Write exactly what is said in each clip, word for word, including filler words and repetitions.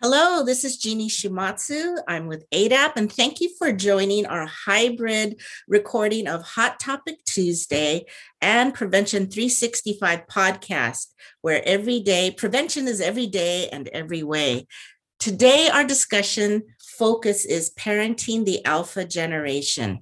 Hello, this is Jeannie Shimatsu. I'm with A D A P, and thank you for joining our hybrid recording of Hot Topic Tuesday and Prevention three sixty-five podcast, where every day, prevention is every day and every way. Today, our discussion focus is parenting the alpha generation.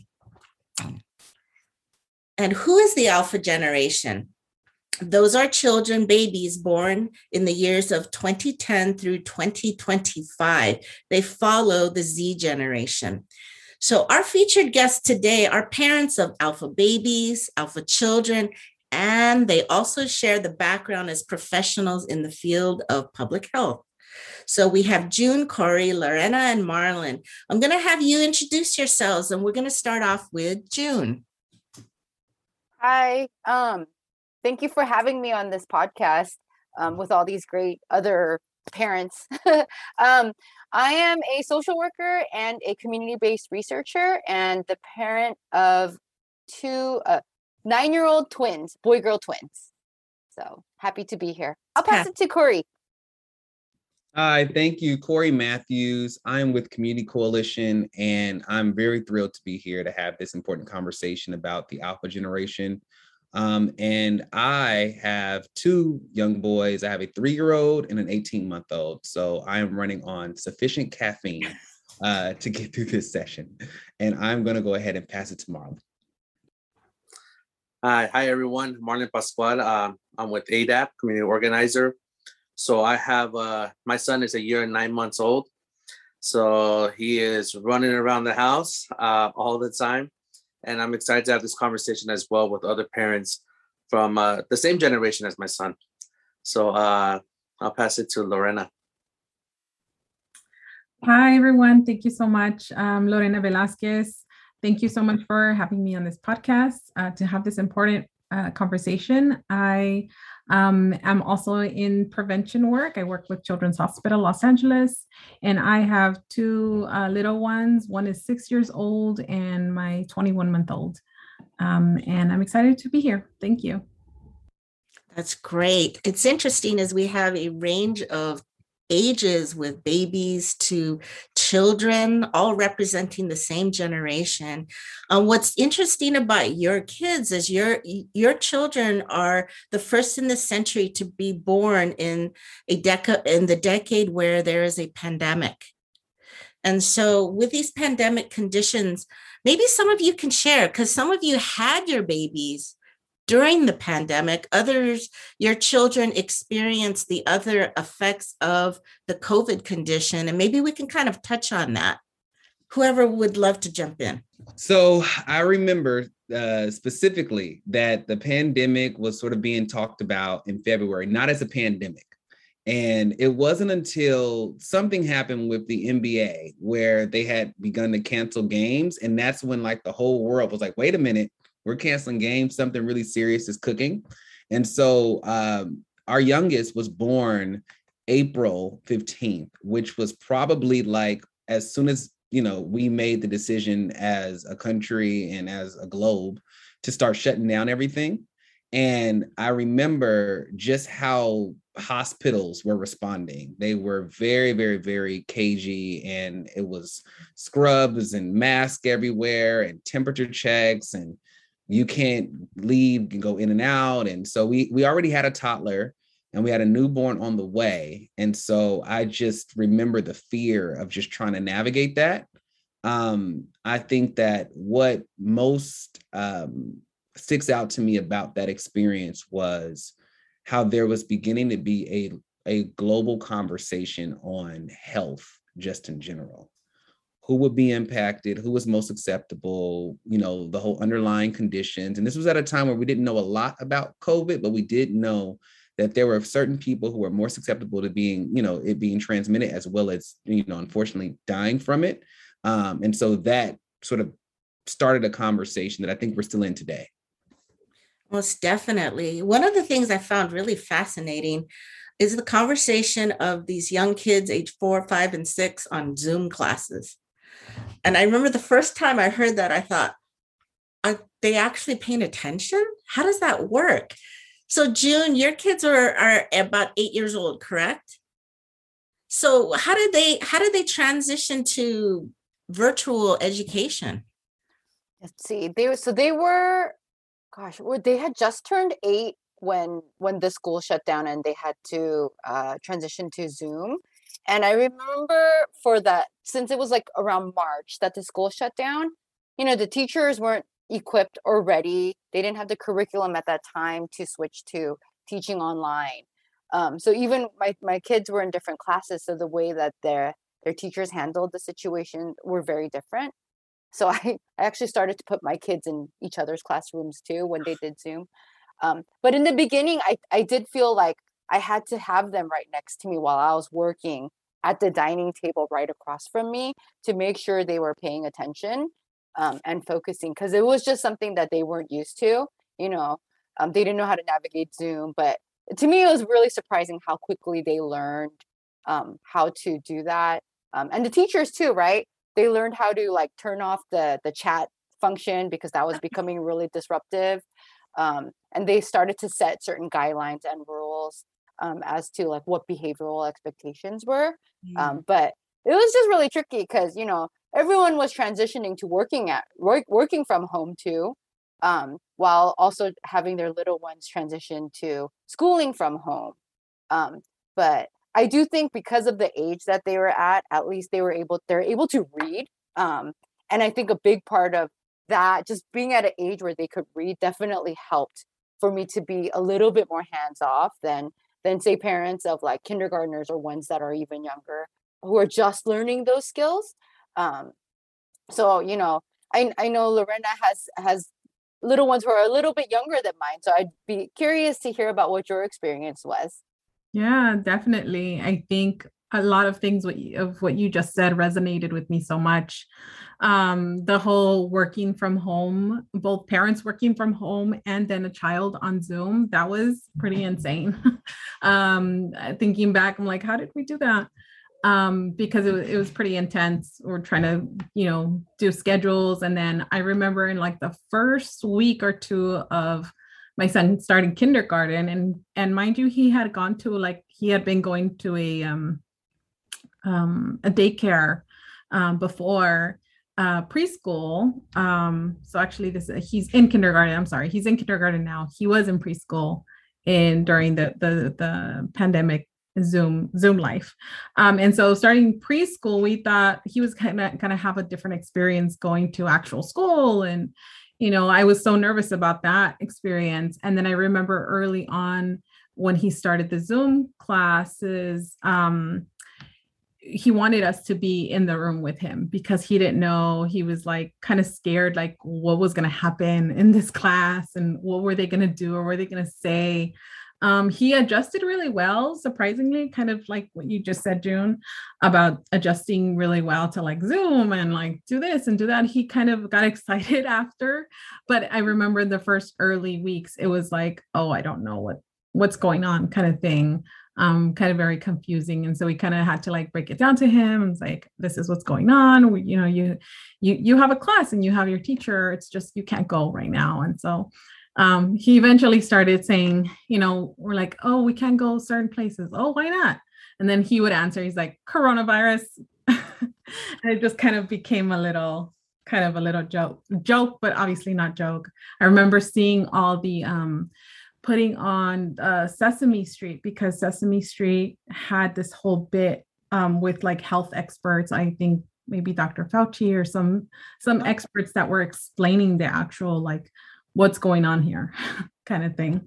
And who is the alpha generation? Those are children, babies born in the years of twenty ten through twenty twenty-five. They follow the Z generation. So our featured guests today are parents of alpha babies, alpha children, and they also share the background as professionals in the field of public health. So we have June, Corey, Lorena, and Marlon. I'm going to have you introduce yourselves, and we're going to start off with June. Hi. Um, Thank you for having me on this podcast um, with all these great other parents. um, I am a social worker and a community-based researcher and the parent of two uh, nine-year-old twins, boy-girl twins. So happy to be here. I'll pass it to Corey. Hi, thank you. Corey Matthews. I'm with Community Coalition, and I'm very thrilled to be here to have this important conversation about the alpha generation. Um, and I have two young boys. I have a three-year-old and an eighteen-month-old. So I am running on sufficient caffeine uh, to get through this session. And I'm going to go ahead and pass it to Marlon. Hi, hi everyone. Marlon Pascual. Um, I'm with A D A P, community organizer. So I have, uh, my son is a year and nine months old. So he is running around the house uh, all the time. And I'm excited to have this conversation as well with other parents from uh, the same generation as my son. So uh, I'll pass it to Lorena. Hi, everyone. Thank you so much. Um, Lorena Velasquez. Thank you so much for having me on this podcast uh, to have this important uh, conversation. I um, am also in prevention work. I work with Children's Hospital Los Angeles, and I have two uh, little ones. One is six years old and my twenty-one month old. Um, and I'm excited to be here. Thank you. That's great. It's interesting as we have a range of ages with babies to children, all representing the same generation. Um, what's interesting about your kids is your your children are the first in the century to be born in a decade in the decade where there is a pandemic. And so with these pandemic conditions, maybe some of you can share, because some of you had your babies during the pandemic. Others, your children experienced the other effects of the COVID condition. And maybe we can kind of touch on that. Whoever would love to jump in. So I remember uh, specifically that the pandemic was sort of being talked about in February, not as a pandemic. And it wasn't until something happened with the N B A where they had begun to cancel games. And that's when like the whole world was like, wait a minute, we're canceling games. Something really serious is cooking. And so um, our youngest was born April fifteenth, which was probably like as soon as, you know, we made the decision as a country and as a globe to start shutting down everything. And I remember just how hospitals were responding. They were very, very, very cagey, and it was scrubs and masks everywhere and temperature checks, and you can't leave, you can go in and out. And so we we already had a toddler and we had a newborn on the way. And so I just remember the fear of just trying to navigate that. Um, I think that what most um, sticks out to me about that experience was how there was beginning to be a, a global conversation on health just in general. Who would be impacted, who was most acceptable, you know, the whole underlying conditions. And this was at a time where we didn't know a lot about COVID, but we did know that there were certain people who were more susceptible to being, you know, it being transmitted, as well as, you know, unfortunately dying from it. Um, and so that sort of started a conversation that I think we're still in today. Most definitely. One of the things I found really fascinating is the conversation of these young kids, age four, five, and six, on Zoom classes. And I remember the first time I heard that, I thought, are they actually paying attention? How does that work? So June, your kids are, are about eight years old, correct? So how did they how did they transition to virtual education? Let's see. They were so they were, gosh, were they had just turned eight when when the school shut down and they had to uh, transition to Zoom. And I remember for that, since it was like around March that the school shut down, you know, the teachers weren't equipped or ready. They didn't have the curriculum at that time to switch to teaching online. Um, so even my, my kids were in different classes. So the way that their their teachers handled the situation were very different. So I, I actually started to put my kids in each other's classrooms too when they did Zoom. Um, but in the beginning, I, I did feel like I had to have them right next to me while I was working at the dining table right across from me to make sure they were paying attention um, and focusing, because it was just something that they weren't used to. You know, um, they didn't know how to navigate Zoom. But to me, it was really surprising how quickly they learned um, how to do that. Um, and the teachers too, right? They learned how to like turn off the the chat function because that was becoming really disruptive. Um, and they started to set certain guidelines and rules um, as to like what behavioral expectations were. Mm. Um, but it was just really tricky because, you know, everyone was transitioning to working at work, working from home too, um, while also having their little ones transition to schooling from home. Um, but I do think because of the age that they were at, at least they were able, they're able to read. Um, and I think a big part of that, just being at an age where they could read, definitely helped for me to be a little bit more hands off than than say parents of like kindergartners or ones that are even younger who are just learning those skills. Um, so you know, I I know Lorena has has little ones who are a little bit younger than mine, so I'd be curious to hear about what your experience was. Yeah, definitely. I think a lot of things what you, of what you just said resonated with me so much. Um, the whole working from home, both parents working from home and then a child on Zoom, that was pretty insane. um, thinking back, I'm like, how did we do that? Um, because it was, it was pretty intense. We're trying to, you know, do schedules. And then I remember in like the first week or two of my son starting kindergarten, and and mind you, he had gone to like he had been going to a um, um, a daycare um, before uh, preschool. Um, so actually, this he's in kindergarten. I'm sorry, he's in kindergarten now. He was in preschool in during the the the pandemic Zoom Zoom life, um, and so starting preschool, we thought he was kind of kind of have a different experience going to actual school. And you know, I was so nervous about that experience. And then I remember early on when he started the Zoom classes, um, he wanted us to be in the room with him because he didn't know. He was like kind of scared, like what was going to happen in this class and what were they going to do or what were they going to say. Um, he adjusted really well, surprisingly, kind of like what you just said, June, about adjusting really well to like Zoom and like do this and do that. He kind of got excited after, but I remember the first early weeks, it was like, oh, I don't know what what's going on kind of thing, um, kind of very confusing. And so we kind of had to like break it down to him. It's like, this is what's going on. We, you know, you you you have a class and you have your teacher. It's just you can't go right now. And so Um, he eventually started saying, you know, we're like, oh, we can't go certain places. Oh, why not? And then he would answer, he's like, coronavirus. And it just kind of became a little, kind of a little joke, joke, but obviously not joke. I remember seeing all the, um, putting on uh, Sesame Street, because Sesame Street had this whole bit um, with like health experts. I think maybe Doctor Fauci or some, some experts that were explaining the actual like, what's going on here kind of thing.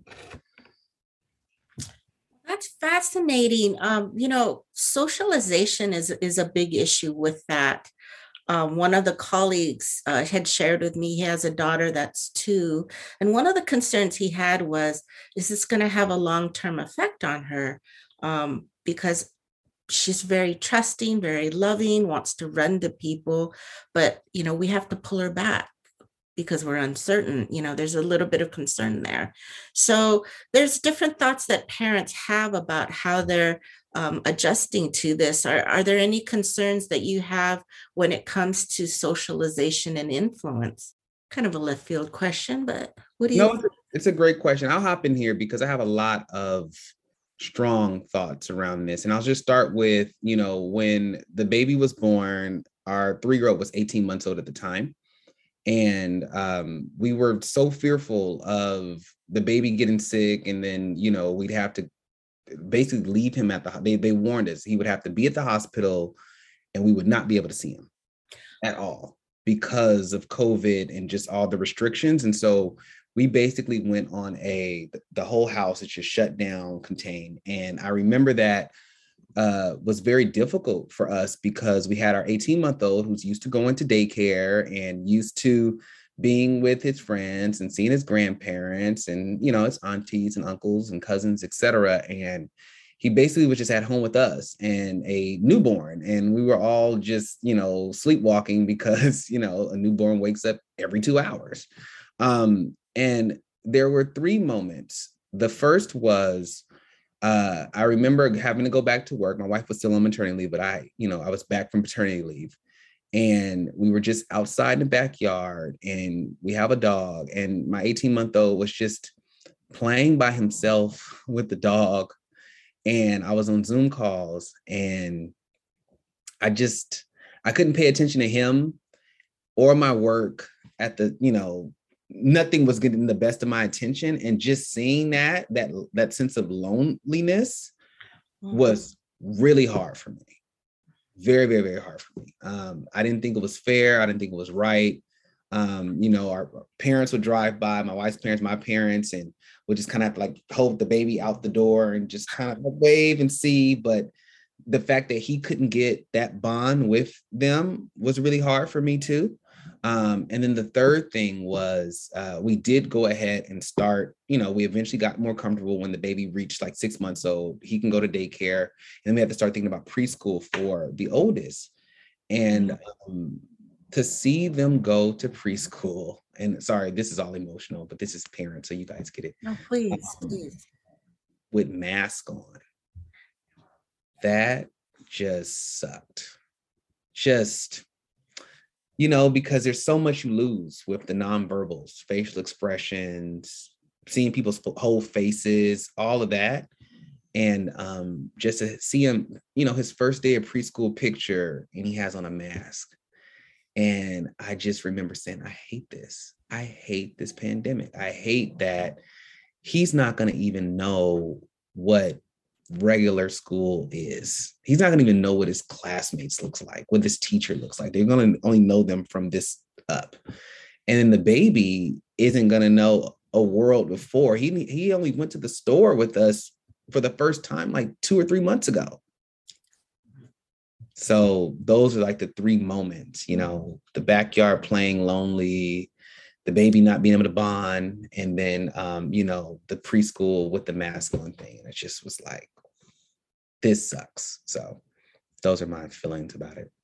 That's fascinating. Um, you know, socialization is, is a big issue with that. Um, one of the colleagues uh, had shared with me, he has a daughter that's two. And one of the concerns he had was, is this going to have a long-term effect on her? Um, because she's very trusting, very loving, wants to run to people, but, you know, we have to pull her back because we're uncertain. You know, there's a little bit of concern there. So there's different thoughts that parents have about how they're um, adjusting to this. Are, are there any concerns that you have when it comes to socialization and influence? Kind of a left field question, but what do you No, think? it's a great question. I'll hop in here because I have a lot of strong thoughts around this. And I'll just start with, you know, when the baby was born, our three-year-old was eighteen months old at the time. And um, we were so fearful of the baby getting sick. And then, you know, we'd have to basically leave him at the, they, they warned us he would have to be at the hospital and we would not be able to see him at all because of COVID and just all the restrictions. And so we basically went on a, the whole house is just shut down, contained. And I remember that uh, was very difficult for us because we had our eighteen month old who's used to going to daycare and used to being with his friends and seeing his grandparents and, you know, his aunties and uncles and cousins, et cetera. And he basically was just at home with us and a newborn. And we were all just, you know, sleepwalking because, you know, a newborn wakes up every two hours. Um, and there were three moments. The first was, uh, I remember having to go back to work. My wife was still on maternity leave, but I, you know, I was back from paternity leave. And we were just outside in the backyard and we have a dog. And my eighteen month old was just playing by himself with the dog. And I was on Zoom calls and I just, I couldn't pay attention to him or my work at the, you know, nothing was getting the best of my attention. And just seeing that, that, that sense of loneliness mm-hmm. was really hard for me. Very, very, very hard for me. Um, I didn't think it was fair. I didn't think it was right. Um, you know, our parents would drive by, my wife's parents, my parents, and would just kind of like hold the baby out the door and just kind of wave and see. But the fact that he couldn't get that bond with them was really hard for me too. Um, and then the third thing was uh, we did go ahead and start, you know, we eventually got more comfortable when the baby reached like six months old. He can go to daycare. And then we had to start thinking about preschool for the oldest. And um, to see them go to preschool, and sorry, this is all emotional, but this is parents, so you guys get it. No, please, um, please. With mask on, that just sucked. Just, you know, because there's so much you lose with the nonverbals, facial expressions, seeing people's whole faces, all of that. And um, just to see him, you know, his first day of preschool picture, and he has on a mask. And I just remember saying, I hate this. I hate this pandemic. I hate that he's not going to even know what regular school is. He's not going to even know what his classmates looks like, what his teacher looks like. They're going to only know them from this up. And then the baby isn't going to know a world before. He, he only went to the store with us for the first time like two or three months ago. So those are like the three moments, you know, the backyard playing lonely, the baby not being able to bond, and then, um, you know, the preschool with the mask on thing. And it just was like, this sucks. So those are my feelings about it.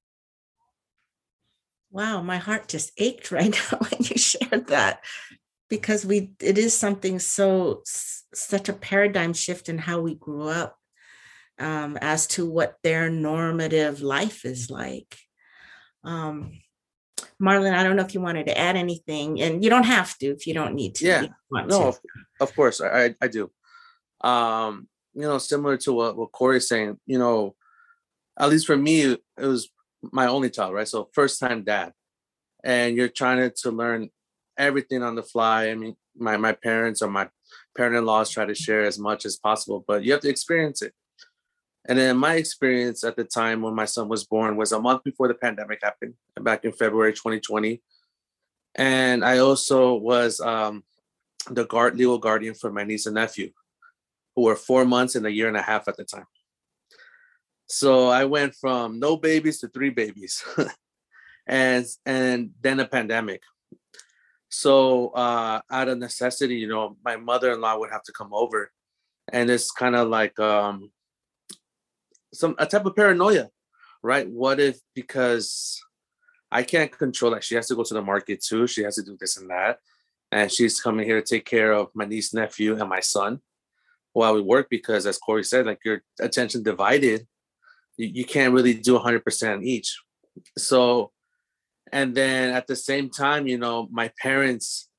Wow, my heart just ached right now when you shared that, because we, it is something so, such a paradigm shift in how we grew up. Um, as to what their normative life is like. Um, Marlon, I don't know if you wanted to add anything, and you don't have to if you don't need to. Yeah, want no, to. Of, of course, I, I do. Um, you know, similar to what, what Corey's saying, you know, at least for me, it was my only child, right? So first time dad, and you're trying to, to learn everything on the fly. I mean, my, my parents or my parent-in-laws try to share as much as possible, but you have to experience it. And then my experience at the time when my son was born was a month before the pandemic happened, back in February twenty twenty. And I also was um, the guard, legal guardian for my niece and nephew, who were four months and a year and a half at the time. So I went from no babies to three babies, and and then a pandemic. So uh, out of necessity, you know, my mother-in-law would have to come over, and it's kind of like um, some a type of paranoia, right? What if, because I can't control that, she has to go to the market too, she has to do this and that, and she's coming here to take care of my niece, nephew, and my son while we work, because as Corey said, like, your attention divided, you, you can't really do one hundred percent each. So, and then at the same time, you know, my parents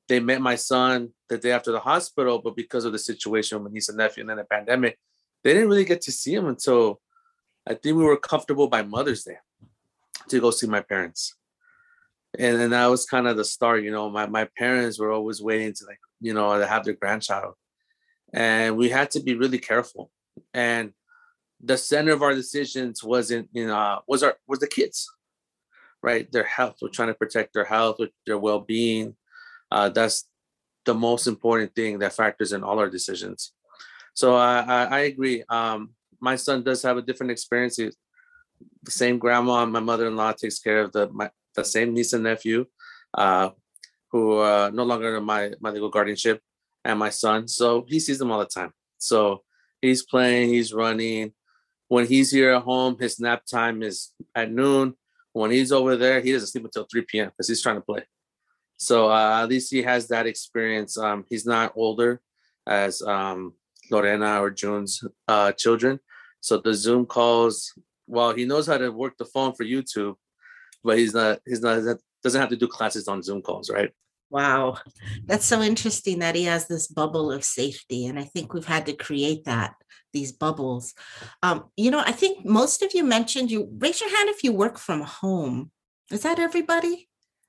they met my son the day after the hospital, but because of the situation with my niece and nephew and then the pandemic, they didn't really get to see him until I think we were comfortable by Mother's Day to go see my parents. And then that was kind of the start, you know, my, my parents were always waiting to like, you know, to have their grandchild. And we had to be really careful. And the center of our decisions wasn't, you know, was our, was the kids, right? Their health. We're trying to protect their health, their well-being. Uh, that's the most important thing that factors in all our decisions. So I, I, I agree. Um, my son does have a different experience. He's the same grandma, my mother-in-law takes care of the my, the same niece and nephew, uh, who are no longer in my, my legal guardianship, and my son. So he sees them all the time. So he's playing, he's running. When he's here at home, his nap time is at noon. When he's over there, he doesn't sleep until three p.m. because he's trying to play. So uh, at least he has that experience. Um, he's not older as um, Lorena or June's uh, children. So the Zoom calls, well, he knows how to work the phone for YouTube, but he's not, he's not, doesn't have to do classes on Zoom calls, right? Wow. That's so interesting that he has this bubble of safety. And I think we've had to create that, these bubbles. Um, you know, I think most of you mentioned, you raise your hand if you work from home. Is that everybody?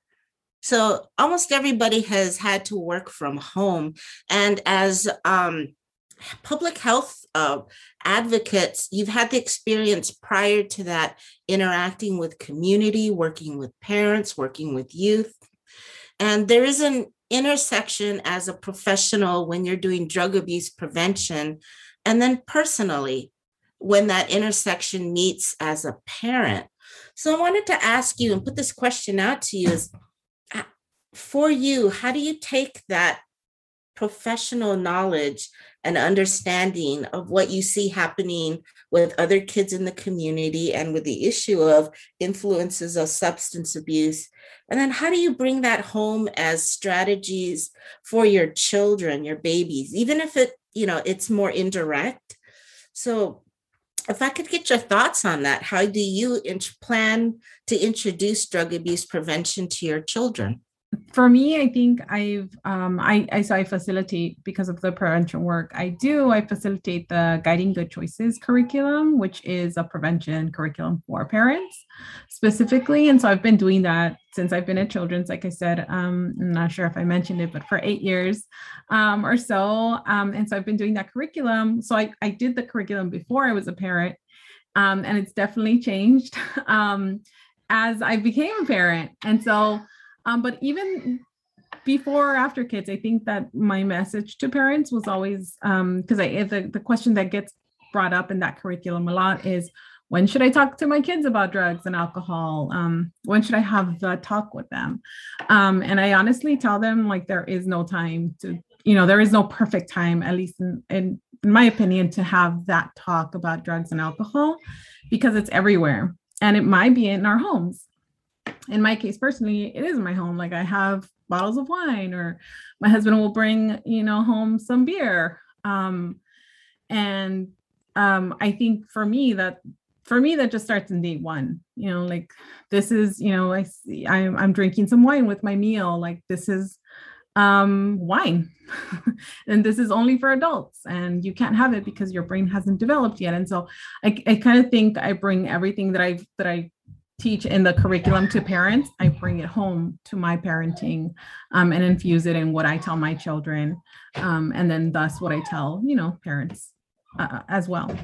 So almost everybody has had to work from home. And as um, public health uh, advocates, you've had the experience prior to that interacting with community, working with parents, working with youth. And there is an intersection as a professional when you're doing drug abuse prevention, and then personally, when that intersection meets as a parent. So I wanted to ask you and put this question out to you is, for you, how do you take that professional knowledge and understanding of what you see happening with other kids in the community and with the issue of influences of substance abuse? And then how do you bring that home as strategies for your children, your babies, even if it, you know, it's more indirect? So if I could get your thoughts on that, how do you int- plan to introduce drug abuse prevention to your children? For me, I think I've, um, I, I, so I facilitate, because of the prevention work I do, I facilitate the Guiding Good Choices curriculum, which is a prevention curriculum for parents specifically. And so I've been doing that since I've been at Children's, like I said, um, I'm not sure if I mentioned it, but for eight years um, or so. Um, and so I've been doing that curriculum. So I, I did the curriculum before I was a parent, um, and it's definitely changed um, as I became a parent. And so Um, but even before or after kids, I think that my message to parents was always, because um, I the, the question that gets brought up in that curriculum a lot is, when should I talk to my kids about drugs and alcohol? Um, when should I have the talk with them? Um, and I honestly tell them, like, there is no time to, you know, there is no perfect time, at least in, in, in my opinion, to have that talk about drugs and alcohol, because it's everywhere and it might be in our homes. In my case, personally, it is my home. Like, I have bottles of wine, or my husband will bring, you know, home some beer. Um, and um, I think for me that, for me, that just starts in day one, you know, like, this is, you know, I see, I'm, I'm drinking some wine with my meal. Like, this is um, wine and this is only for adults, and you can't have it because your brain hasn't developed yet. And so I, I kind of think I bring everything that I, that I teach in the curriculum to parents, I bring it home to my parenting um, and infuse it in what I tell my children. Um, and then thus what I tell, you know, parents uh, as well.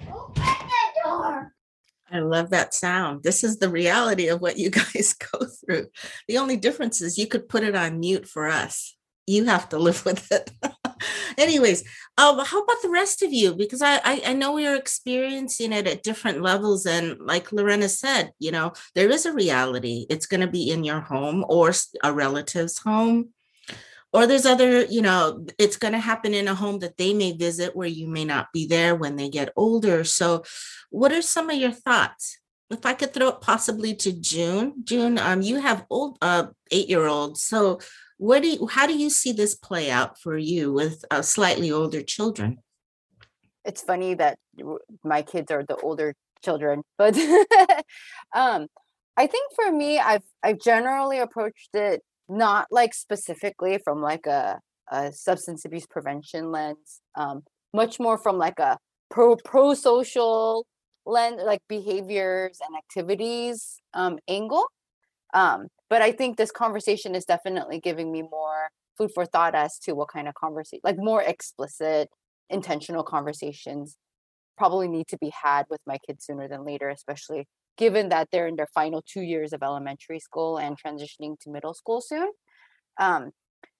I love that sound. This is the reality of what you guys go through. The only difference is you could put it on mute for us. You have to live with it. Anyways, um, how about the rest of you? Because I, I, I know we are experiencing it at different levels. And like Lorena said, you know, there is a reality. It's going to be in your home or a relative's home. Or there's other, you know, it's going to happen in a home that they may visit where you may not be there when they get older. So what are some of your thoughts? If I could throw it possibly to June. June, um, you have old uh, eight-year-olds. So what do you, how do you see this play out for you with uh, slightly older children? It's funny that my kids are the older children, but um, I think for me, I've I've generally approached it not like specifically from like a, a substance abuse prevention lens, um, much more from like a pro pro social lens, like behaviors and activities um, angle. Um, but I think this conversation is definitely giving me more food for thought as to what kind of conversation, like more explicit, intentional conversations probably need to be had with my kids sooner than later, especially given that they're in their final two years of elementary school and transitioning to middle school soon. Um,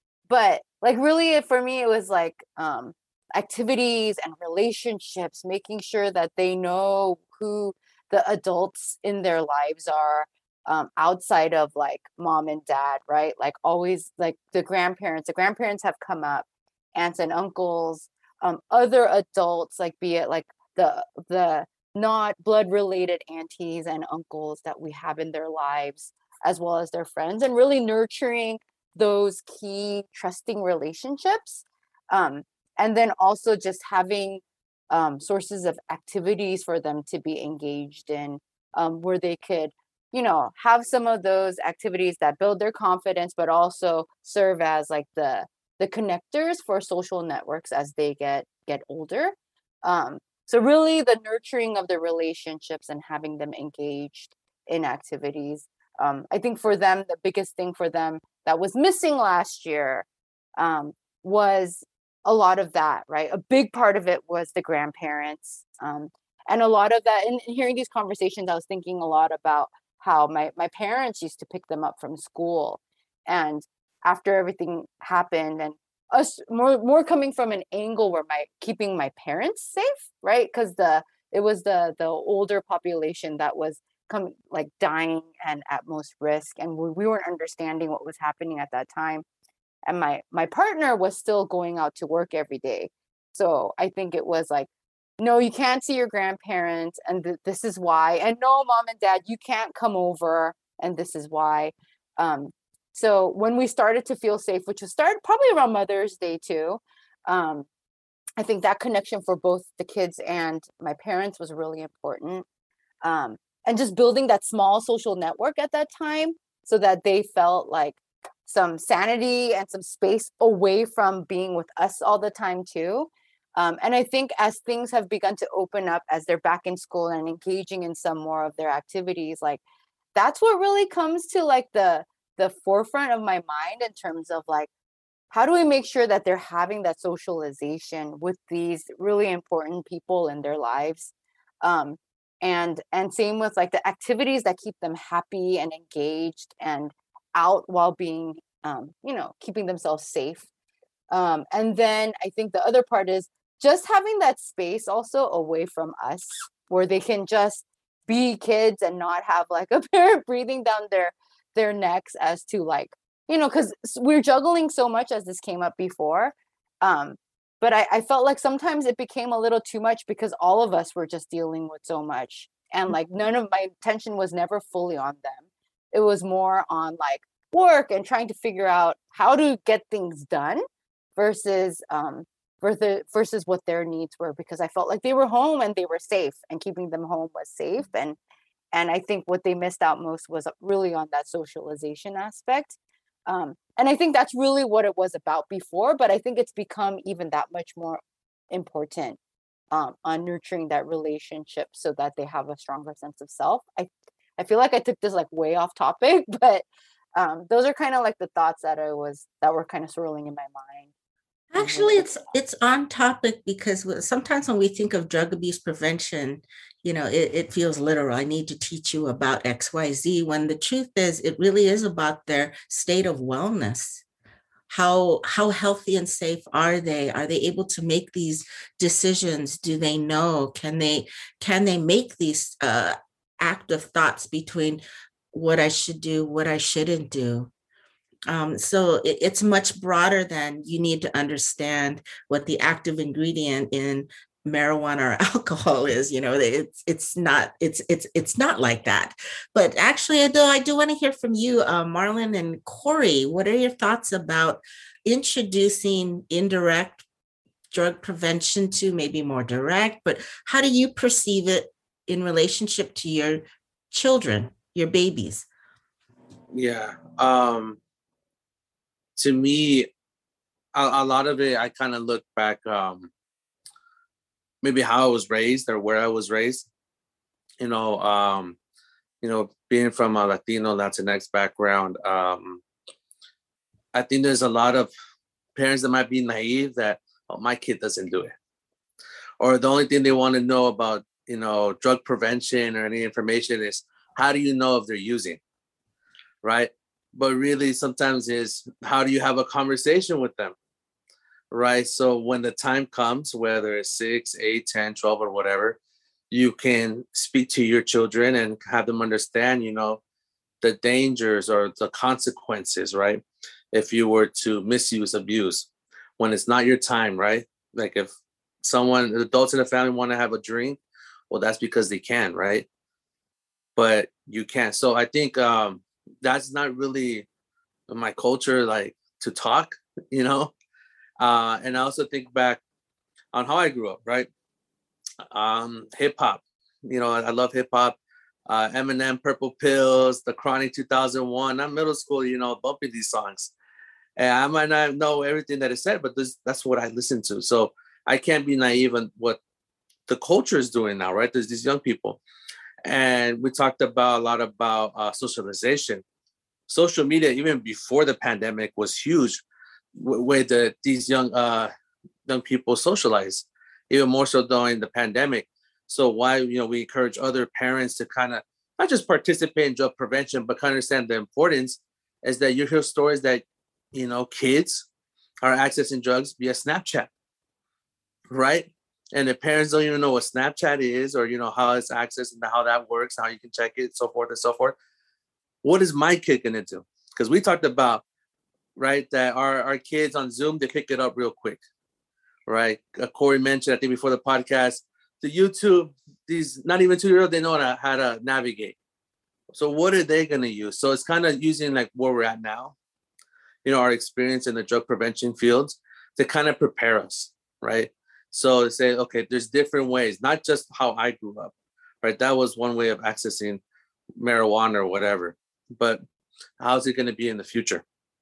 but like really for me, it was like um, activities and relationships, making sure that they know who the adults in their lives are, um, outside of like mom and dad, right? Like always like the grandparents, the grandparents have come up, aunts and uncles, um, other adults, like be it like the, the not blood related aunties and uncles that we have in their lives, as well as their friends, and really nurturing those key trusting relationships. Um, and then also just having um, sources of activities for them to be engaged in, um, where they could, you know, have some of those activities that build their confidence, but also serve as like the the connectors for social networks as they get get older. Um, so really the nurturing of the relationships and having them engaged in activities. Um, I think for them, the biggest thing for them that was missing last year um, was a lot of that, right? A big part of it was the grandparents. Um, and a lot of that, in, in hearing these conversations, I was thinking a lot about how my, my parents used to pick them up from school. And after everything happened, and us more more coming from an angle where my keeping my parents safe, right? Because the it was the the older population that was come like dying and at most risk, and we, we weren't understanding what was happening at that time. And my my partner was still going out to work every day, so I think it was like, no, you can't see your grandparents, and th- this is why. And no, mom and dad, you can't come over, and this is why. Um, so when we started to feel safe, which was started probably around Mother's Day too, um, I think that connection for both the kids and my parents was really important. Um, and just building that small social network at that time so that they felt like some sanity and some space away from being with us all the time too. Um, and I think as things have begun to open up, as they're back in school and engaging in some more of their activities, like that's what really comes to like the the forefront of my mind in terms of like, how do we make sure that they're having that socialization with these really important people in their lives? Um, and and same with like the activities that keep them happy and engaged and out while being, um, you know, keeping themselves safe. Um, and then I think the other part is just having that space also away from us where they can just be kids and not have like a parent breathing down their their necks as to like, you know, because we're juggling so much, as this came up before. Um, but I, I felt like sometimes it became a little too much because all of us were just dealing with so much. And like none of my attention was never fully on them. It was more on like work and trying to figure out how to get things done versus um versus versus what their needs were, because I felt like they were home and they were safe and keeping them home was safe. And and I think what they missed out most was really on that socialization aspect. Um, and I think that's really what it was about before, but I think it's become even that much more important, um, on nurturing that relationship so that they have a stronger sense of self. I I feel like I took this like way off topic, but um, those are kind of like the thoughts that I was that were kind of swirling in my mind. Actually, it's it's on topic because w- sometimes when we think of drug abuse prevention, you know, it, it feels literal. I need to teach you about X, Y, Z, when the truth is it really is about their state of wellness. How how healthy and safe are they? Are they able to make these decisions? Do they know? Can they can they make these uh, active thoughts between what I should do, what I shouldn't do? Um, so it, it's much broader than you need to understand what the active ingredient in marijuana or alcohol is. You know, it's it's not it's it's it's not like that. But actually, though, I do want to hear from you, uh, Marlon and Corey. What are your thoughts about introducing indirect drug prevention to maybe more direct? But how do you perceive it in relationship to your children, your babies? Yeah. Um, to me, a, a lot of it, I kind of look back, um, maybe how I was raised or where I was raised. You know, um, you know, being from a Latino, Latinx background, um, I think there's a lot of parents that might be naive that, oh, my kid doesn't do it. Or the only thing they want to know about, you know, drug prevention or any information is, how do you know if they're using, right? But really sometimes is, how do you have a conversation with them, right? So when the time comes, whether it's six, eight, ten, twelve, or whatever, you can speak to your children and have them understand, you know, the dangers or the consequences, right? If you were to misuse, abuse, when it's not your time, right? Like if someone, adults in the family want to have a drink, well, that's because they can, right? But you can't. So I think um, that's not really my culture, like to talk, you know? Uh, and I also think back on how I grew up, right? Um, hip hop, you know, I, I love hip hop. Uh, Eminem, Purple Pills, The Chronic two thousand one. I'm middle school, you know, bumping these songs. And I might not know everything that is said, but this, that's what I listen to. So I can't be naive on what the culture is doing now, right? There's these young people. And we talked about a lot about uh, socialization. Social media, even before the pandemic, was huge, w- way that these young uh, young people socialize, even more so during the pandemic. So why, you know, we encourage other parents to kind of not just participate in drug prevention, but kind of understand the importance is that you hear stories that, you know, kids are accessing drugs via Snapchat, right? And the parents don't even know what Snapchat is, or, you know, how it's accessed and how that works, how you can check it, so forth and so forth. What is my kid going to do? Because we talked about, right, that our, our kids on Zoom, they pick it up real quick, right? Uh, Corey mentioned, I think before the podcast, the YouTube, these not even two-year-olds, they know how to, how to navigate. So what are they going to use? So it's kind of using like where we're at now, you know, our experience in the drug prevention fields to kind of prepare us, right? So to say, okay, there's different ways, not just how I grew up, right? That was one way of accessing marijuana or whatever, but how's it going to be in the future?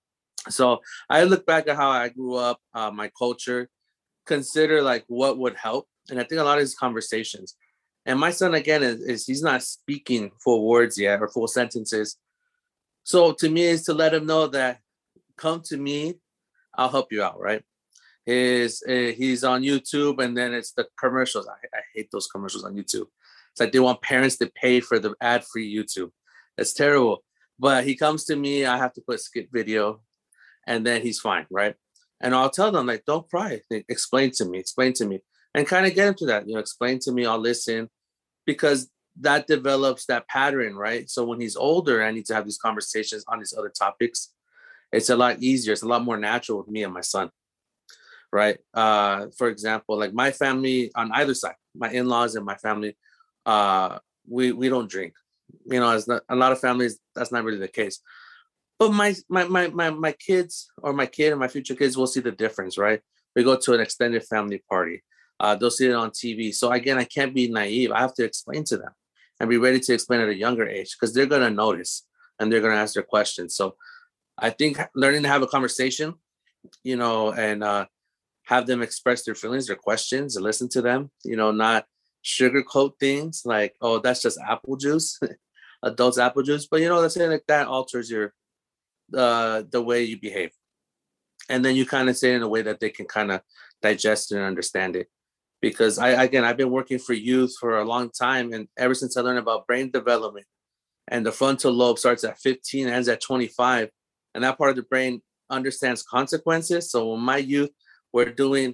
So I look back at how I grew up, uh, my culture, consider like what would help. And I think a lot of these conversations, and my son, again, is, is he's not speaking full words yet or full sentences. So to me is to let him know that come to me, I'll help you out, right? Is uh, he's on YouTube, and then it's the commercials. I, I hate those commercials on YouTube. It's like they want parents to pay for the ad-free YouTube. It's terrible. But he comes to me, I have to put skip video, and then he's fine, right? And I'll tell them, like, don't cry. Explain to me, explain to me. And kind of get into that, you know, explain to me, I'll listen, because that develops that pattern, right? So when he's older, I need to have these conversations on these other topics. It's a lot easier. It's a lot more natural with me and my son. Right. Uh, for example, like my family on either side, my in-laws and my family, uh, we we don't drink. You know, it's not, a lot of families, that's not really the case. But my my my my my kids or my kid and my future kids will see the difference, right? We go to an extended family party. Uh, they'll see it on T V. So again, I can't be naive. I have to explain to them and be ready to explain at a younger age, because they're going to notice and they're going to ask their questions. So I think learning to have a conversation, you know, and uh, have them express their feelings, their questions, and listen to them, you know, not sugarcoat things like, oh, that's just apple juice, adults apple juice. But, you know, that's like that alters your, uh, the way you behave. And then you kind of say it in a way that they can kind of digest and understand it. Because I, again, I've been working for youth for a long time. And ever since I learned about brain development, and the frontal lobe starts at fifteen, ends at twenty-five. And that part of the brain understands consequences. So when my youth were doing,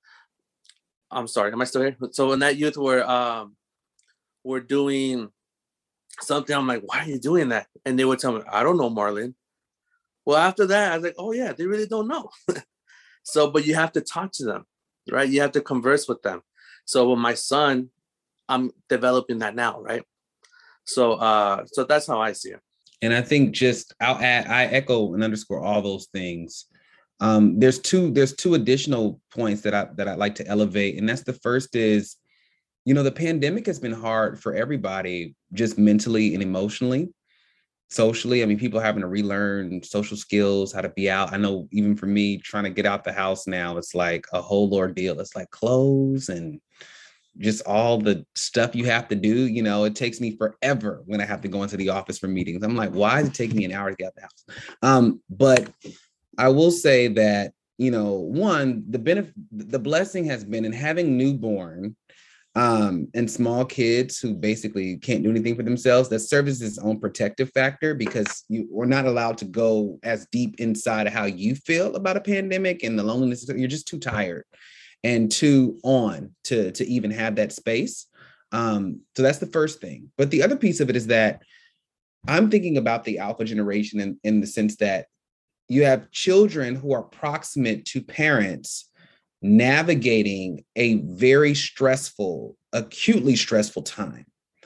I'm sorry, am I still here? So when that youth were um were doing something, I'm like, why are you doing that? And they would tell me, I don't know, Marlon. Well, after that, I was like, oh yeah, they really don't know. So, but you have to talk to them, right? You have to converse with them. So with my son, I'm developing that now, right? So, uh, so that's how I see it. And I think just I'll add, I echo and underscore all those things. Um, there's two, there's two additional points that I that I'd like to elevate. And that's the first is, you know, the pandemic has been hard for everybody, just mentally and emotionally. socially. I mean, people having to relearn social skills, how to be out. I know even for me, trying to get out the house now, it's like a whole ordeal. It's like clothes and just all the stuff you have to do. You know, it takes me forever when I have to go into the office for meetings. I'm like, why does it take me an hour to get out the house? Um, but I will say that, you know, one, the benefit, the blessing has been in having newborn um, and small kids who basically can't do anything for themselves. That serves as its own protective factor, because you are not allowed to go as deep inside of how you feel about a pandemic and the loneliness. You're just too tired and too on to, to even have that space. Um, so that's the first thing. But the other piece of it is that I'm thinking about the alpha generation in, in the sense that you have children who are proximate to parents navigating a very stressful, acutely stressful time,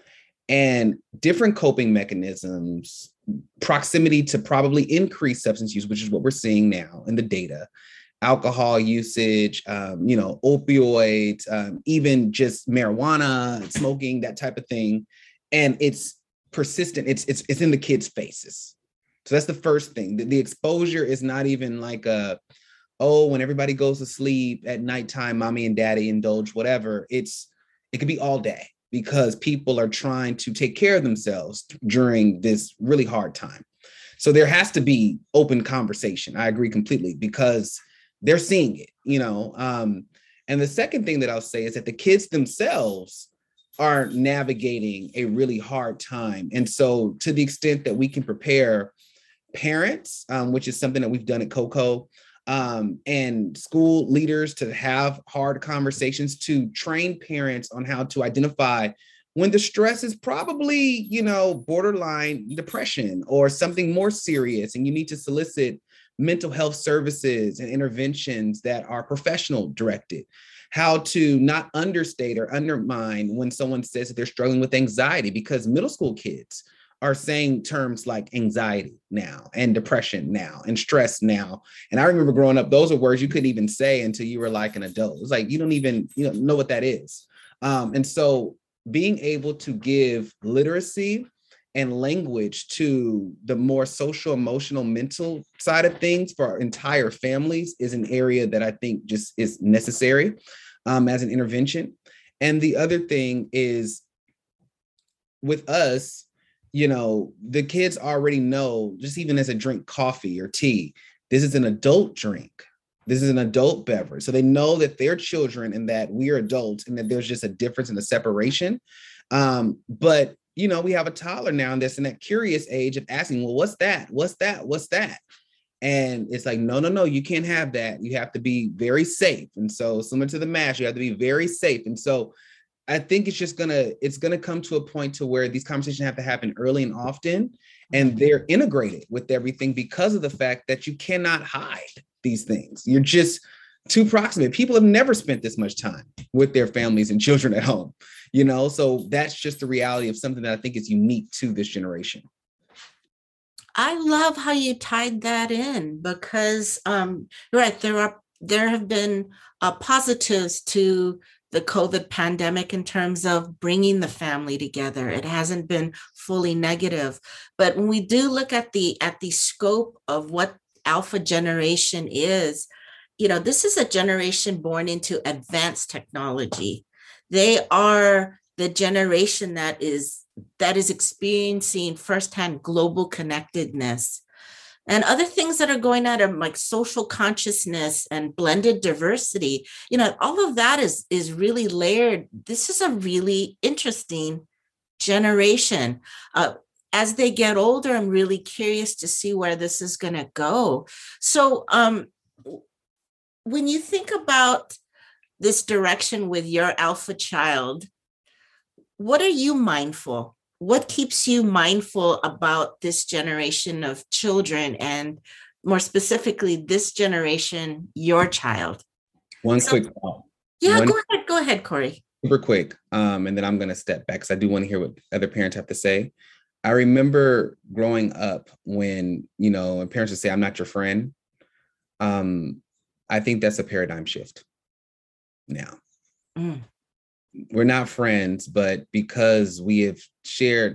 and different coping mechanisms, proximity to probably increased substance use, which is what we're seeing now in the data, alcohol usage, um, you know, opioids, um, even just marijuana, smoking, that type of thing. And it's persistent. It's, it's, it's in the kids' faces. So that's the first thing. The, the exposure is not even like a, oh, when everybody goes to sleep at nighttime, mommy and daddy indulge, whatever. It's, it could be all day, because people are trying to take care of themselves during this really hard time. So there has to be open conversation. I agree completely, because they're seeing it, you know. Um, and the second thing that I'll say is that the kids themselves are navigating a really hard time. And so to the extent that we can prepare parents, um, which is something that we've done at COCO, um, and school leaders to have hard conversations, to train parents on how to identify when the stress is probably, you know, borderline depression or something more serious, and you need to solicit mental health services and interventions that are professional directed. How to not understate or undermine when someone says that they're struggling with anxiety, because middle school kids are saying terms like anxiety now and depression now and stress now. And I remember growing up, those are words you couldn't even say until you were like an adult. It's like, you don't even you know, know what that is. Um, and so being able to give literacy and language to the more social, emotional, mental side of things for our entire families is an area that I think just is necessary um, as an intervention. And the other thing is, with us, you know, the kids already know, just even as a drink coffee or tea, this is an adult drink. This is an adult beverage. So they know that they're children and that we are adults, and that there's just a difference in the separation. Um, but, you know, we have a toddler now and that's in that curious age of asking, well, what's that? What's that? What's that? And it's like, no, no, no, you can't have that. You have to be very safe. And so similar to the mask, you have to be very safe. And so I think it's just gonna, it's gonna come to a point to where these conversations have to happen early and often, and they're integrated with everything because of the fact that you cannot hide these things. You're just too proximate. People have never spent this much time with their families and children at home, you know? So that's just the reality of something that I think is unique to this generation. I love how you tied that in, because um, right, there are there have been uh, positives to the COVID pandemic in terms of bringing the family together. It hasn't been fully negative, but when we do look at the at the scope of what Alpha generation is, you know, this is a generation born into advanced technology. They are the generation that is that is experiencing firsthand global connectedness. And other things that are going on are like social consciousness and blended diversity. You know, all of that is, is really layered. This is a really interesting generation. Uh, as they get older, I'm really curious to see where this is going to go. So um, when you think about this direction with your alpha child, what are you mindful? What keeps you mindful about this generation of children, and more specifically, this generation, your child? One so, quick thought. Yeah, One, go ahead. Go ahead, Corey. Super quick. Um, and then I'm going to step back because I do want to hear what other parents have to say. I remember growing up when, you know, when parents would say, I'm not your friend. Um, I think that's a paradigm shift now. Mm. We're not friends, but because we have shared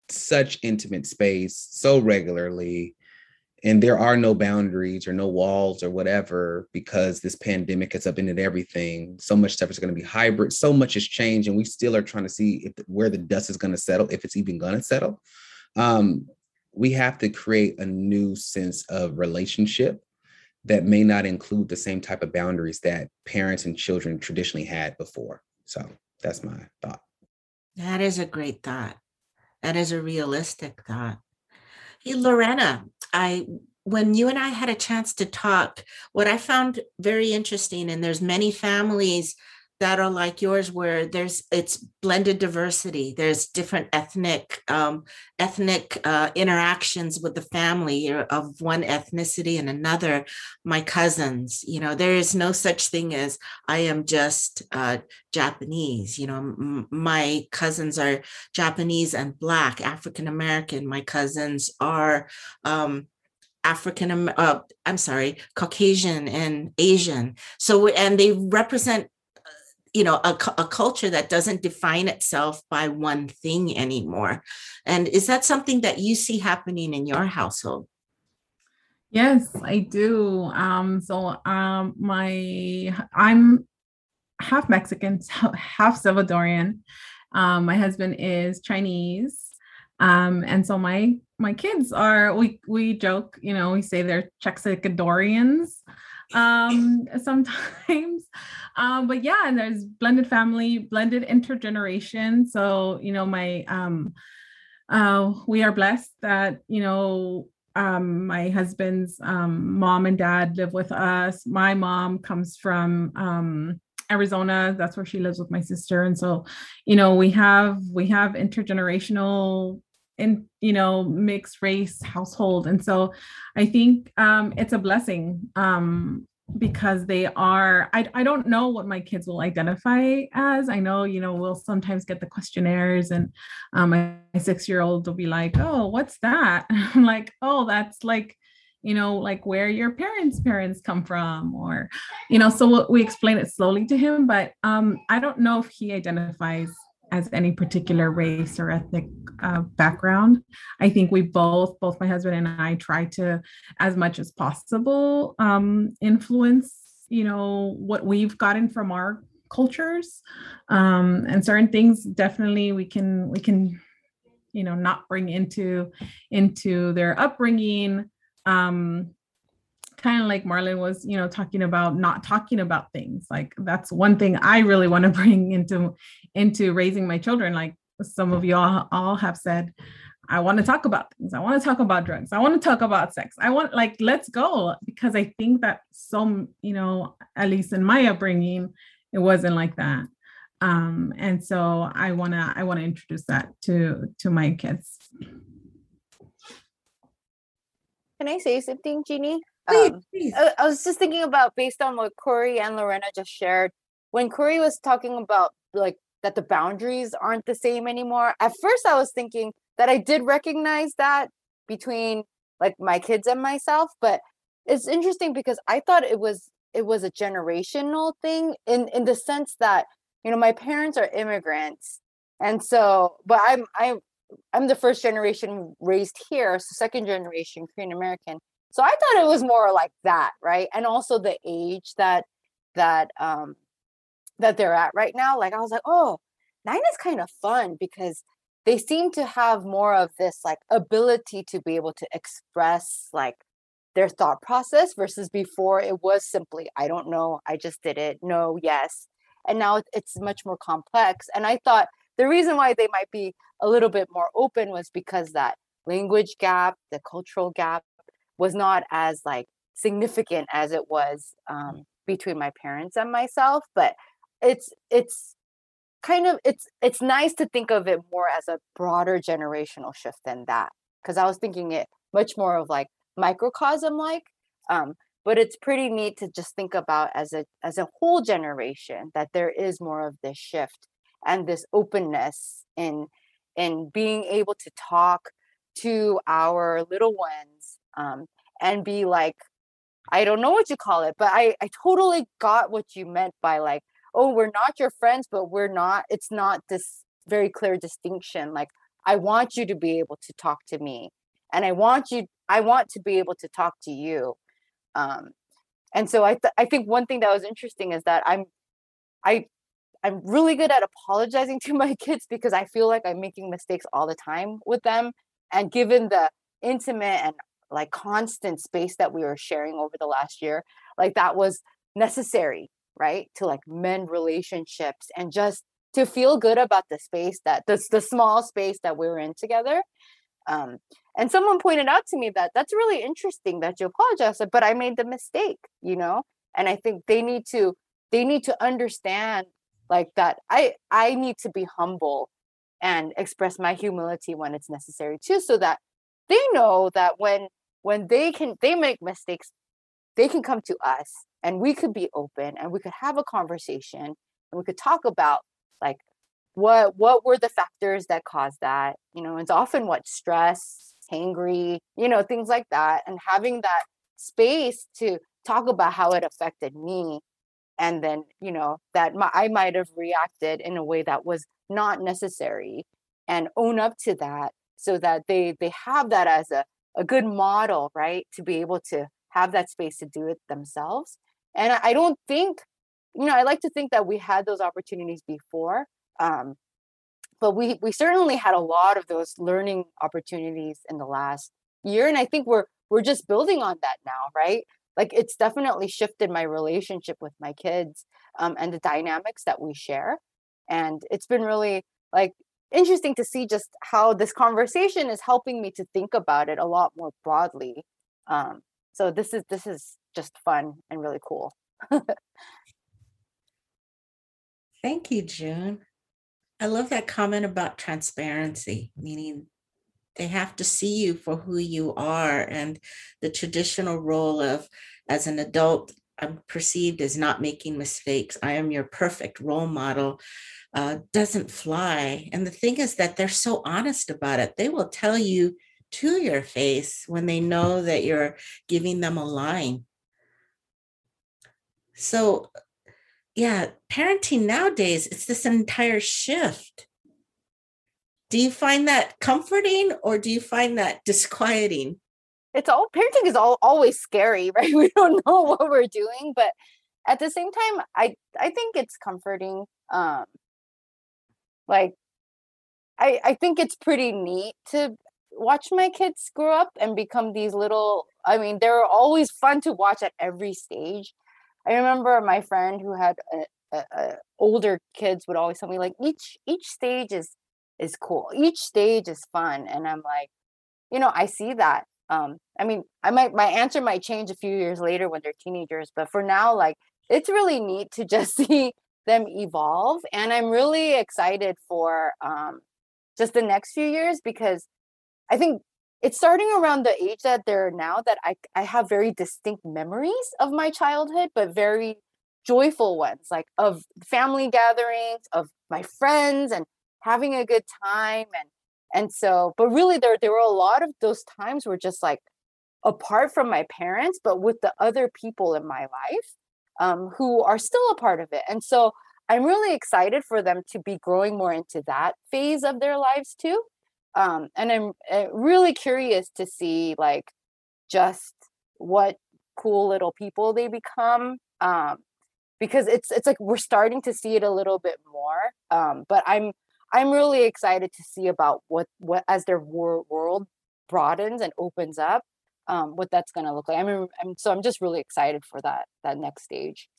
such intimate space so regularly, and there are no boundaries or no walls or whatever, because this pandemic has upended everything. So much stuff is going to be hybrid. So much has changed, and we still are trying to see if, where the dust is going to settle, if it's even going to settle. Um, we have to create a new sense of relationship that may not include the same type of boundaries that parents and children traditionally had before. So that's my thought. That is a great thought. That is a realistic thought. Hey, Lorena, I when you and I had a chance to talk, what I found very interesting, and there's many families that are like yours where there's it's blended diversity. There's different ethnic um, ethnic uh, interactions with the family of one ethnicity and another. My cousins, you know, there is no such thing as I am just uh, Japanese. You know, m- my cousins are Japanese and Black, African American. My cousins are um, African, uh, I'm sorry, Caucasian and Asian. So, and they represent, you know, a, a culture that doesn't define itself by one thing anymore. And is that something that you see happening in your household? Yes, I do. Um, so um, my I'm half Mexican, half Salvadorian. Um, my husband is Chinese. Um, and so my my kids are, we we joke, you know, we say they're Czechicadorians um, sometimes. Um, but yeah, and there's blended family, blended intergeneration. So, you know, my um, uh, we are blessed that, you know, um, my husband's um, mom and dad live with us. My mom comes from um, Arizona. That's where she lives with my sister. And so, you know, we have we have intergenerational in, you know, mixed race household. And so I think um, it's a blessing um, because they are, I, I don't know what my kids will identify as. I know, you know, we'll sometimes get the questionnaires and um, my, my six-year-old will be like, oh, what's that? I'm like, oh, that's like, you know, like where your parents' parents come from, or, you know, so we explain it slowly to him, but um, I don't know if he identifies as any particular race or ethnic uh, background. I think we both, both my husband and I, try to, as much as possible, um, influence, you know, what we've gotten from our cultures, um, and certain things. Definitely, we can, we can, you know, not bring into into their upbringing. Um, kind of like Marlon was, you know, talking about not talking about things. Like that's one thing I really want to bring into into raising my children. Like some of you all, all have said, I want to talk about things. I want to talk about drugs. I want to talk about sex. I want, like, let's go. Because I think that some, you know, at least in my upbringing, it wasn't like that. Um, and so I want to, I want to introduce that to, to my kids. Can I say something, Jeannie? Please, Um, please. I, I was just thinking about, based on what Corey and Lorena just shared, when Corey was talking about like that the boundaries aren't the same anymore. At first, I was thinking that I did recognize that between like my kids and myself, but it's interesting because I thought it was it was a generational thing in in the sense that, you know, my parents are immigrants, and so, but I'm I'm I'm the first generation raised here, so second generation Korean American. So I thought it was more like that, right? And also the age that that um that they're at right now. Like I was like, oh, nine is kind of fun because they seem to have more of this like ability to be able to express like their thought process versus before it was simply, I don't know, I just did it, no, yes. And now it's much more complex. And I thought the reason why they might be a little bit more open was because that language gap, the cultural gap, was not as like significant as it was um, between my parents and myself. But it's it's kind of it's it's nice to think of it more as a broader generational shift than that, because I was thinking it much more of like microcosm like. Um, but it's pretty neat to just think about as a as a whole generation that there is more of this shift and this openness in in being able to talk to our little ones um, and be like, I don't know what you call it, but I, I totally got what you meant by like, oh, we're not your friends, but we're not, it's not this very clear distinction. Like I want you to be able to talk to me, and I want you, I want to be able to talk to you. Um, and so I, th- I think one thing that was interesting is that I'm, I, I'm really good at apologizing to my kids because I feel like I'm making mistakes all the time with them. And given the intimate and like constant space that we were sharing over the last year, like that was necessary, right? To like mend relationships and just to feel good about the space that the, the small space that we were in together. Um, and someone pointed out to me that that's really interesting that you apologize, but I made the mistake, you know? And I think they need to, they need to understand like that I, I need to be humble and express my humility when it's necessary too, so that they know that when, when they can, they make mistakes, they can come to us and we could be open and we could have a conversation and we could talk about like what what were the factors that caused that, you know. It's often what stress, hangry, you know, things like that, and having that space to talk about how it affected me, and then, you know, that my, I might have reacted in a way that was not necessary, and own up to that so that they they have that as a, a good model, right, to be able to have that space to do it themselves. And I, I don't think, you know, I like to think that we had those opportunities before, um, but we we certainly had a lot of those learning opportunities in the last year, and I think we're we're just building on that now, right? Like it's definitely shifted my relationship with my kids, um, and the dynamics that we share, and it's been really like interesting to see just how this conversation is helping me to think about it a lot more broadly. Um, so this is this is just fun and really cool. Thank you, June. I love that comment about transparency, meaning they have to see you for who you are. And the traditional role of, as an adult, I'm perceived as not making mistakes. I am your perfect role model, uh, doesn't fly. And the thing is that they're so honest about it. They will tell you to your face when they know that you're giving them a line. So yeah, parenting nowadays, it's this entire shift. Do you find that comforting or do you find that disquieting? It's all, parenting is all always scary, right? We don't know what we're doing, but at the same time, I I think it's comforting. Um, like I I think it's pretty neat to watch my kids grow up and become these little. I mean, they're always fun to watch at every stage. I remember my friend who had a, a, a older kids would always tell me like each each stage is is cool. Each stage is fun, and I'm like, you know, I see that. Um, I mean, I might my answer might change a few years later when they're teenagers, but for now, like it's really neat to just see them evolve, and I'm really excited for um, just the next few years because I think it's starting around the age that they're now that I I have very distinct memories of my childhood, but very joyful ones, like of family gatherings, of my friends, and having a good time, and and so, but really there there were a lot of those times were just like apart from my parents, but with the other people in my life, um, who are still a part of it. And so I'm really excited for them to be growing more into that phase of their lives too. Um, and I'm uh, really curious to see like just what cool little people they become. Um, because it's it's like we're starting to see it a little bit more. Um, but I'm I'm really excited to see about what what as their wor- world broadens and opens up, um, what that's going to look like. I mean, I'm so I'm just really excited for that that next stage.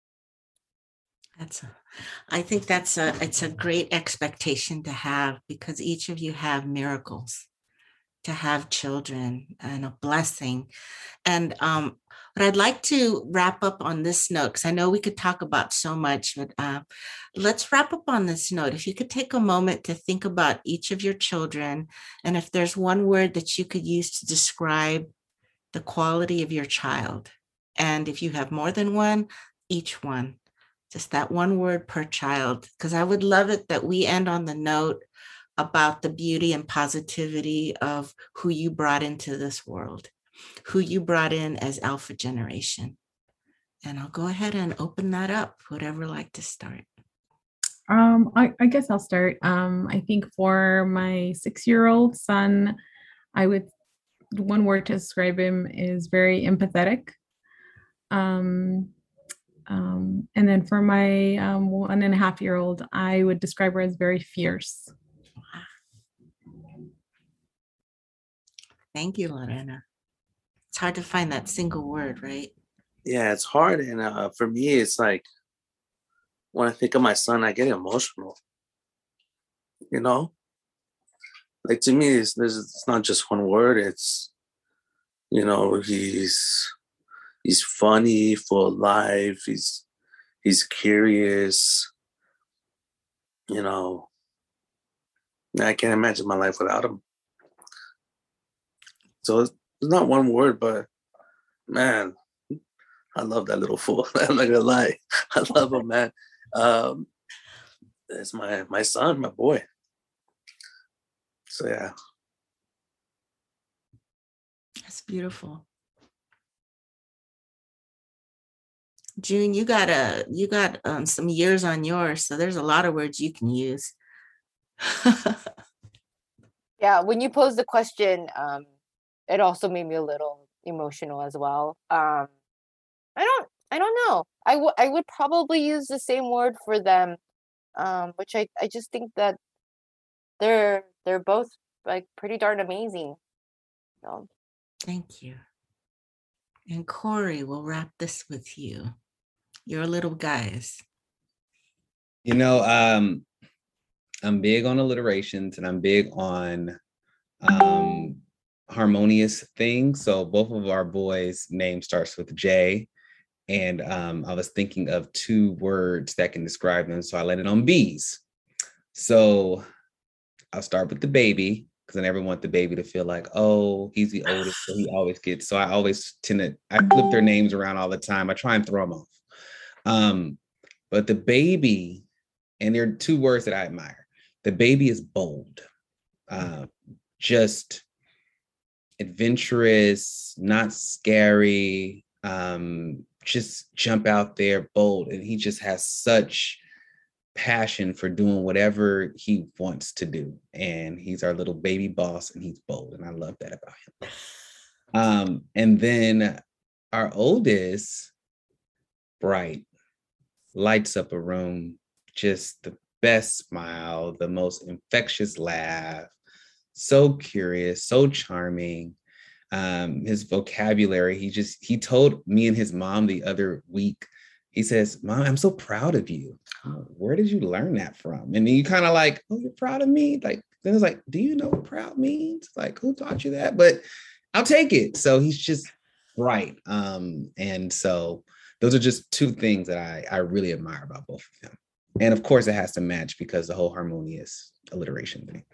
That's a, I think that's a, it's a great expectation to have because each of you have miracles to have children and a blessing. And um, but I'd like to wrap up on this note because I know we could talk about so much, but uh, let's wrap up on this note. If you could take a moment to think about each of your children, and if there's one word that you could use to describe the quality of your child, and if you have more than one, each one, just that one word per child, because I would love it that we end on the note about the beauty and positivity of who you brought into this world, who you brought in as Alpha Generation. And I'll go ahead and open that up, whoever would like to start. Um, I, I guess I'll start. Um, I think for my six-year-old son, I would one word to describe him is very empathetic. Um, um, and then for my um, one and a half year old, I would describe her as very fierce. Thank you, Lorena. It's hard to find that single word, right? Yeah, it's hard. And uh, for me, it's like when I think of my son, I get emotional. You know, like to me, it's, there's, it's not just one word. It's, you know, he's he's funny, full of life. He's he's curious. You know, I can't imagine my life without him. So it's, it's not one word, but man, I love that little fool. I'm not gonna lie, I love him, man. Um, it's my my son, my boy. So yeah, That's beautiful. June, you got a you got um, some years on yours, so there's a lot of words you can use. Yeah, when you posed the question, um, it also made me a little emotional as well. Um, I don't, I don't know. I would, I would probably use the same word for them, um, which I, I just think that they're, they're both like pretty darn amazing. So. Thank you. And Corey, we'll wrap this with you. Your little guys. You know, um, I'm big on alliterations and I'm big on um, harmonious things. So both of our boys' name starts with J. And um, I was thinking of two words that can describe them. So I landed on B's. So I'll start with the baby, because I never want the baby to feel like, oh, he's the oldest, so he always gets. So I always tend to, I flip their names around all the time. I try and throw them off. Um, but the baby, and there are two words that I admire. The baby is bold, uh, just adventurous, not scary, um, just jump out there, bold. And he just has such passion for doing whatever he wants to do. And he's our little baby boss and he's bold. And I love that about him. Um, and then our oldest, bright, lights up a room, just the best smile, the most infectious laugh, so curious, so charming. Um, his vocabulary, he just, he told me and his mom the other week, he says, Mom, I'm so proud of you. Like, where did you learn that from? And then you kind of like, oh, you're proud of me? Like, then it's like, do you know what proud means? Like, who taught you that? But I'll take it. So he's just bright. Um, and so those are just two things that I, I really admire about both of them. And of course it has to match because the whole harmonious alliteration thing.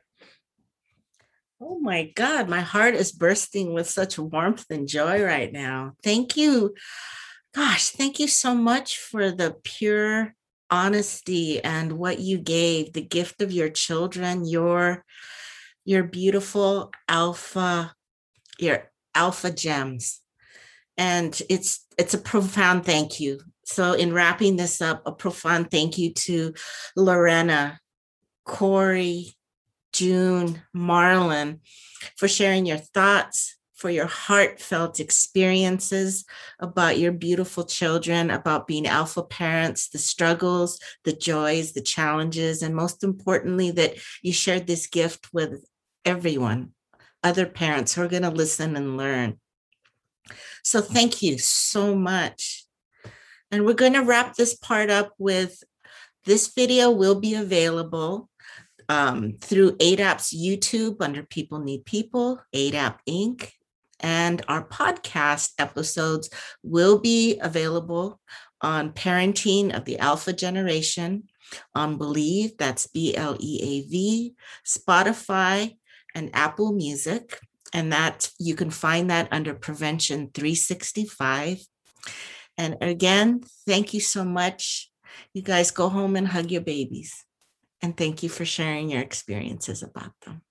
Oh my God, my heart is bursting with such warmth and joy right now. Thank you. Gosh, thank you so much for the pure honesty and what you gave, the gift of your children, your, your beautiful alpha, your alpha gems. And it's it's a profound thank you. So in wrapping this up, a profound thank you to Lorena, Corey, June, Marlon, for sharing your thoughts, for your heartfelt experiences about your beautiful children, about being alpha parents, the struggles, the joys, the challenges, and most importantly, that you shared this gift with everyone, other parents who are going to listen and learn. So thank you so much. And we're going to wrap this part up with, this video will be available um, through A D A P's YouTube under People Need People, A D A P Incorporated. And our podcast episodes will be available on Parenting of the Alpha Generation, on Believe, that's B L E A V, Spotify, and Apple Music. And that you can find that under Prevention three sixty-five. And again, thank you so much. You guys go home and hug your babies. And thank you for sharing your experiences about them.